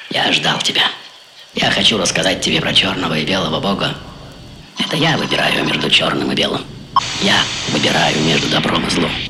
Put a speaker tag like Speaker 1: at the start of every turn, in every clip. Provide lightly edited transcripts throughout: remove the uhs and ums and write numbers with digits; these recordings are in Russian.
Speaker 1: Я ждал тебя. Я хочу рассказать тебе про черного и белого бога. Это я выбираю между черным и белым. Я выбираю между добром и злом.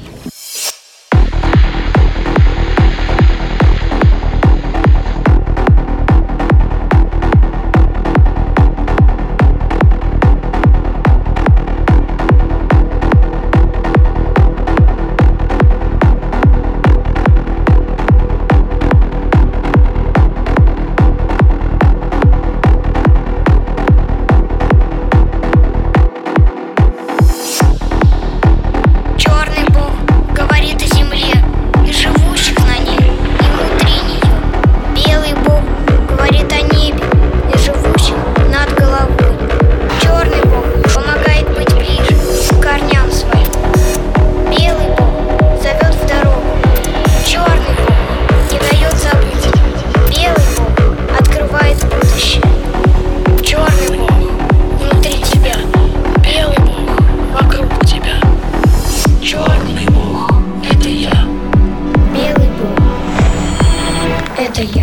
Speaker 2: Это я.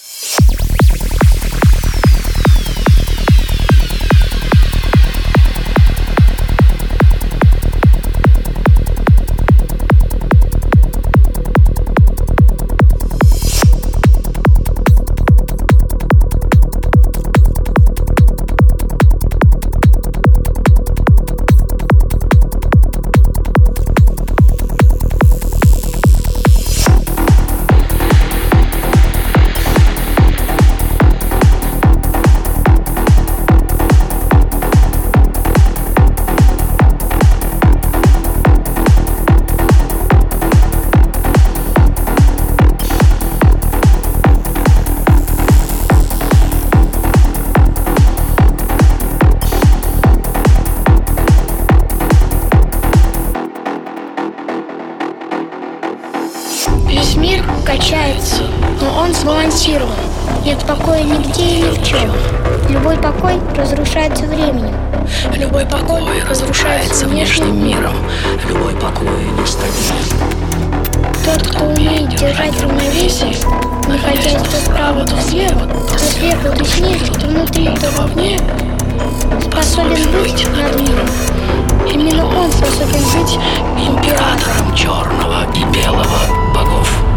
Speaker 3: Весь мир качается, но он сбалансирован. Нет покоя нигде и ни в чем. Любой покой разрушается временем.
Speaker 1: Любой покой разрушается внешним миром. Любой покой нестабилен.
Speaker 3: Тот, кто умеет держать равновесие, находясь то справа, то слева, то сверху, то снизу, то внутри, то вовне, способен быть над миром. Именно он способен быть
Speaker 1: императором черного и белого богов.